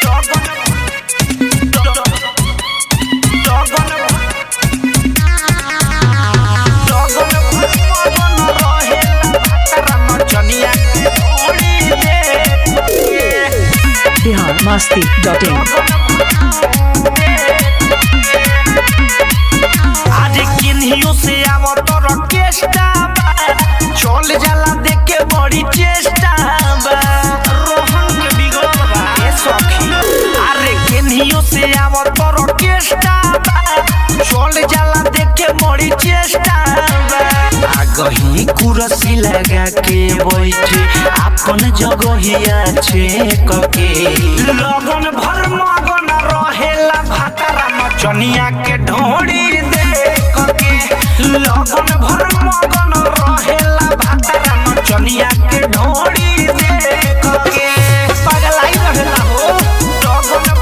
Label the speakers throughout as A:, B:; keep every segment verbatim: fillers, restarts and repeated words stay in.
A: Bihar Masti dot in.
B: आज किन्हियों से आवो तो रकेस्टा बा, चल जाला देख के बड़ी चेष्टा बा, रोहन के बिगड़ बा ए सखी। अरे किन्हियों से आवो तो रकेस्टा बा, चल जाला देख के बड़ी चेष्टा बा। आगही कुर्सी लगा के बैठे अपन जगहिया छेक के, लगन भर मगन रहेला भातारा नचनिया के ढोड़ी देख के, लगन भर मगन रहेला भातारा नचनिया के ढोड़ी देख के। पगलाई रहेला हो लगन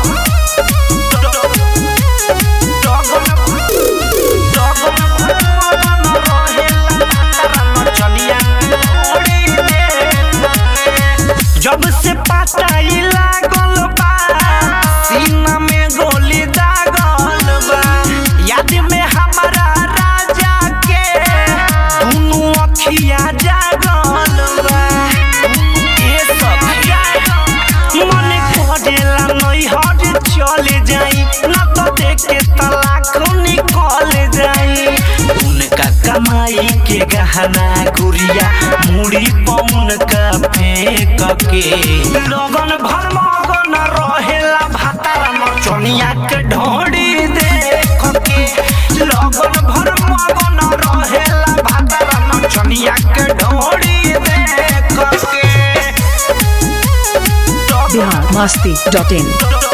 B: जब से पटाई लागल बा, सीना में गोली दागल बा, याद में हमारा राजा के दुनू अखिया जागल बा। ए सखी मन करेला नैहर चले जाई, ना तो देख के तलाक निकल जाई। उनका कमाई के गहना गुड़िया मुड़ी पौन का फेंक के, लगन भर मगन रहेला भातारा नचनिया के ढोड़ी देख के, लगन भर मगन रहेला भातारा नचनिया के ढोड़ी देख के।
A: बिहार मस्ती डॉट इन।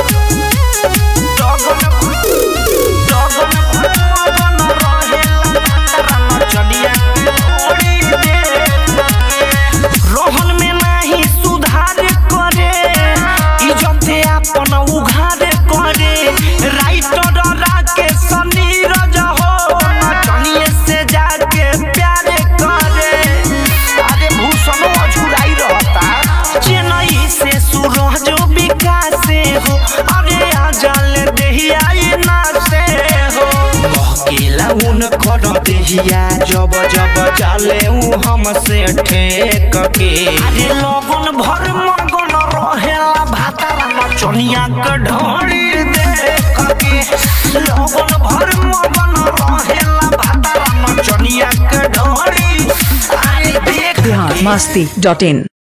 A: रोहन में नहीं सुधार करे, इज्जते अपन उघार करे, राइटर राकेश नीरज हो नचनिए से जाके प्यार करे। अरे भूषण अझुराई रहता, चेन्नई से सूरज विकास हो, अरे आजल देहिया ना से हो, अकेला उन कर देहिया जब जब चले उ हमसे ठेक के। अरे लगन भर मगन रहेला भातारा नचनिया के ढोड़ी देख के, लगन भर मगन रहेला भातारा नचनिया के ढोड़ी। अरे देख बिहार मस्ती डॉट इन।